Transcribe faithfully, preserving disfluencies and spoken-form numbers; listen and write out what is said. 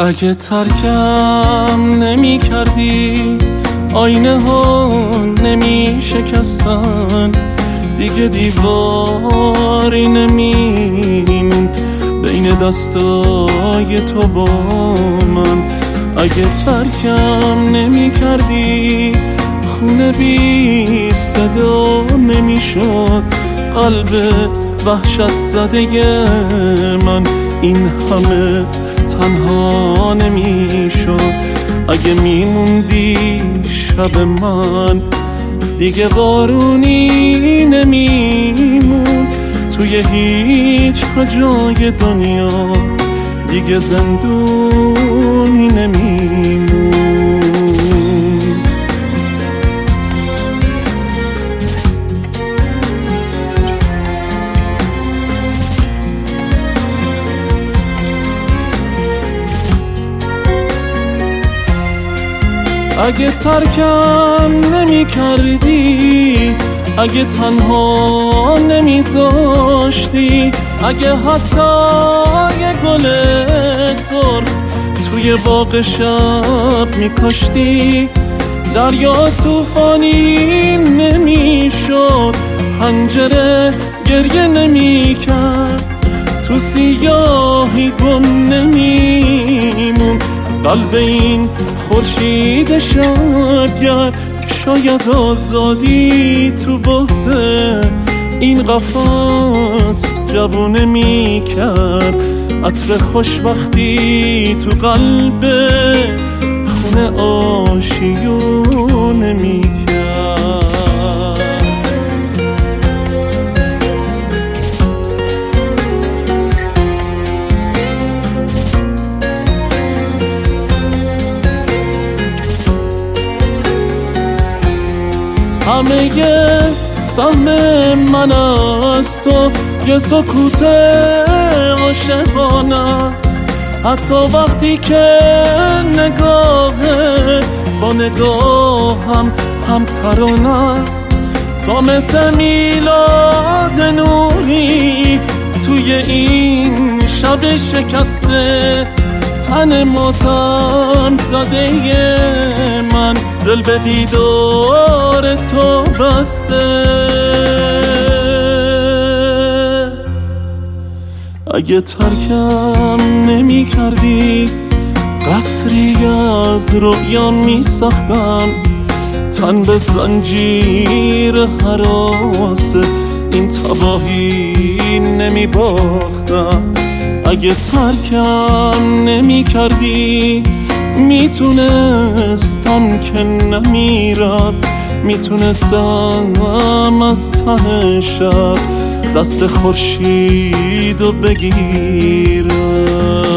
اگه ترکم نمی کردی آینه ها نمی شکستن، دیگه دیواری نمیمون بین دستای تو با من. اگه ترکم نمی کردی خونه بی صدا نمی شد قلب وحشت زده من، این همه تنها نمی شد. اگه میموندی شب من دیگه بارونی نمیمون، توی هیچ جای دنیا دیگه زندونی نمیمون. اگه ترکم نمی کردی، اگه تنها نمی زاشتی، اگه حتی یه گل سرخ توی باغ شب می کاشتی، دریا طوفانی نمی شد، پنجره گریه نمی کرد، تو سیاهی گم نمیمون قلب این خورشید شبگرد. شاید آزادی تو بحت این قفس جوونه می کرد، عطر خوشبختی تو قلب خونه آشیونه می کرد. همه سهم من از تو یه سکوت عاشقانه است، حتی وقتی که نگاهه با نگاهم هم ترانه است. تو مثل میلاد نوری توی این شب شکسته، تن ماتم زده من دل به دیدار تو بسته. اگه ترکم نمی کردی قصری از رویا می ساختم، تن به زنجیر هراس این تباهی نمی باختم. اگه ترکم نمی کردی میتونستم که نمیرم، میتونستم از ته شب دست خورشیدو بگیرم.